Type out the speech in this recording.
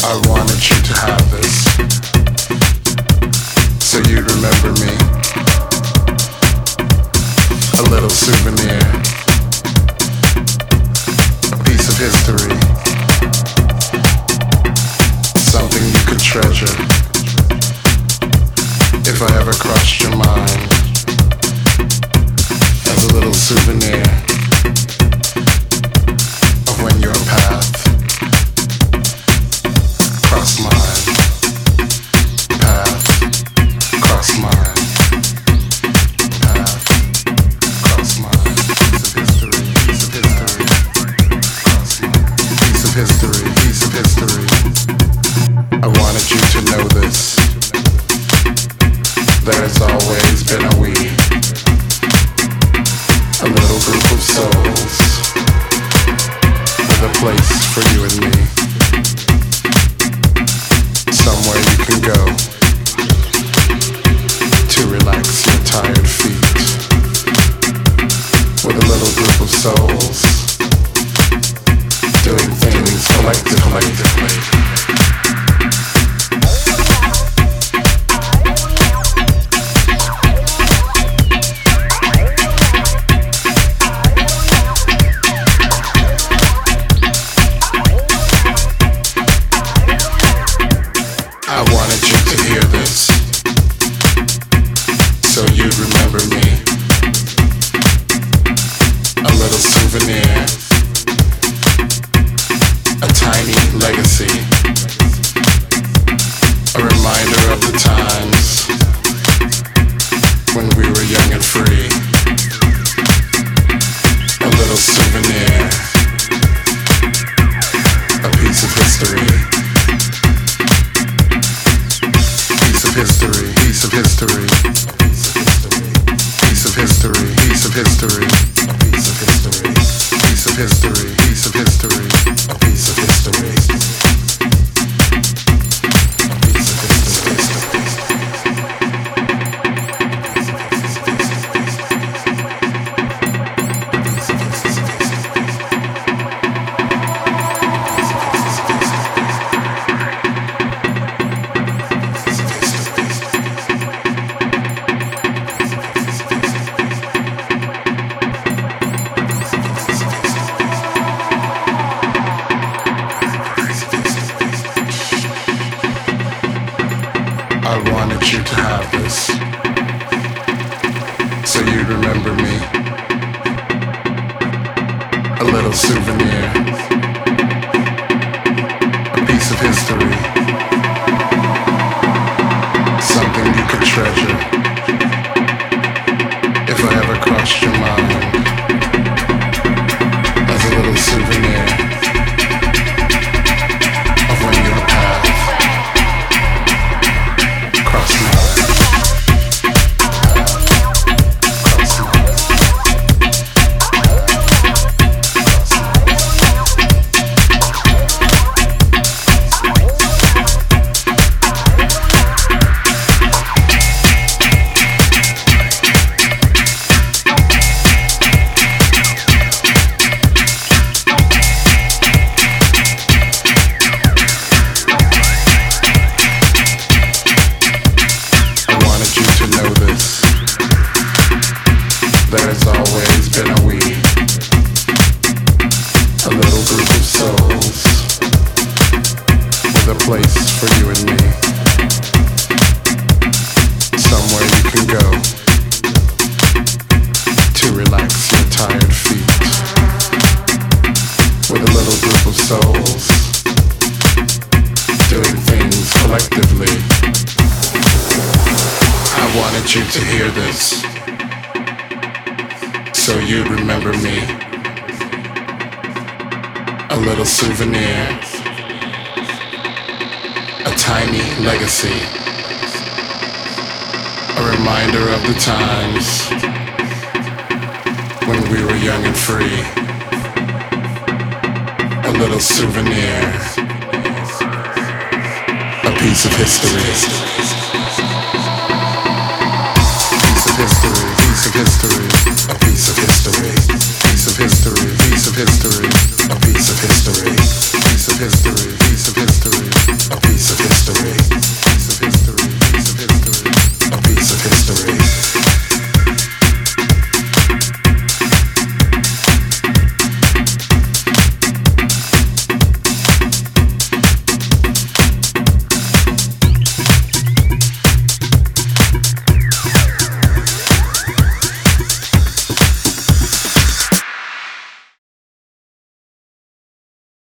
I wanted you to have this, so you'd remember me. A little souvenir, a piece of history, something you could treasure. If I ever crossed your mind, as a little souvenir of when your path crossed mine, path crossed mine, path crossed mine. Piece of history, piece of history, crossed mine. Piece of history, piece of history. I wanted you to know this. There's always been a we, a little group of souls, with a place for you and me. Somewhere you can go to relax your tired feet, with a little group of souls doing things collectively. I wanted you to hear this, so you'd remember me. A little souvenir, a tiny legacy, a reminder of the times when we were young and free. A little souvenir, a piece of history. History, piece of history, piece of history, piece of history, a piece of history, piece of history, piece of history, a piece of history, a piece of history. I wanted you to have this, so you'd remember me. A little souvenir, a piece of history, something you could treasure. If I ever crossed your mind, as a little souvenir of when your path crossed mine. There's always been a we, a little group of souls, with a place for you and me. Somewhere you can go to relax your tired feet, with a little group of souls doing things collectively. I wanted you to hear this, so you'd remember me. A little souvenir, a tiny legacy, a reminder of the times when we were young and free. A little souvenir, a piece of history. Piece of history, a piece of history, piece of history, piece of history, a piece of history, piece of history.